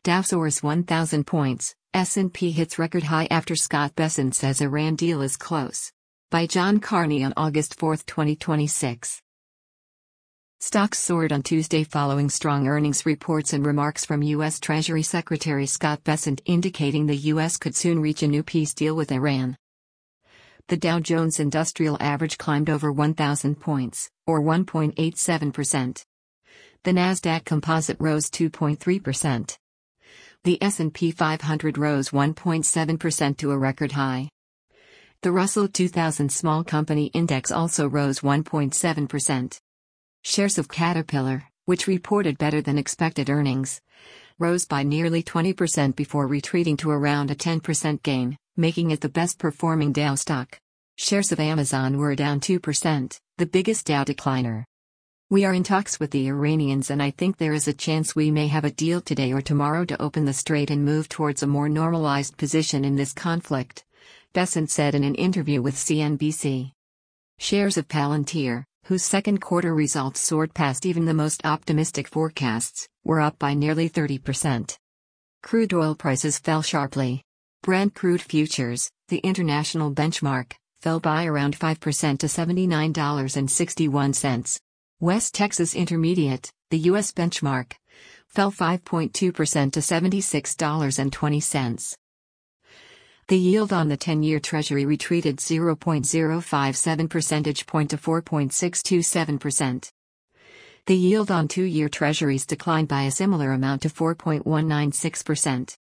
Dow soars 1,000 points, S&P hits record high after Scott Bessent says Iran deal is close. By John Carney on August 4, 2026. Stocks soared on Tuesday following strong earnings reports and remarks from U.S. Treasury Secretary Scott Bessent indicating the U.S. could soon reach a new peace deal with Iran. The Dow Jones Industrial Average climbed over 1,000 points, or 1.87%. The Nasdaq Composite rose 2.3%. The S&P 500 rose 1.7% to a record high. The Russell 2000 Small Company Index also rose 1.7%. Shares of Caterpillar, which reported better than expected earnings, rose by nearly 20% before retreating to around a 10% gain, making it the best performing Dow stock. Shares of Amazon were down 2%, the biggest Dow decliner. We are in talks with the Iranians and I think there is a chance we may have a deal today or tomorrow to open the strait and move towards a more normalized position in this conflict, Bessent said in an interview with CNBC. Shares of Palantir, whose second quarter results soared past even the most optimistic forecasts, were up by nearly 30%. Crude oil prices fell sharply. Brent crude futures, the international benchmark, fell by around 5% to $79.61. West Texas Intermediate, the U.S. benchmark, fell 5.2% to $76.20. The yield on the 10-year Treasury retreated 0.057 percentage point to 4.627%. The yield on 2-year Treasuries declined by a similar amount to 4.196%.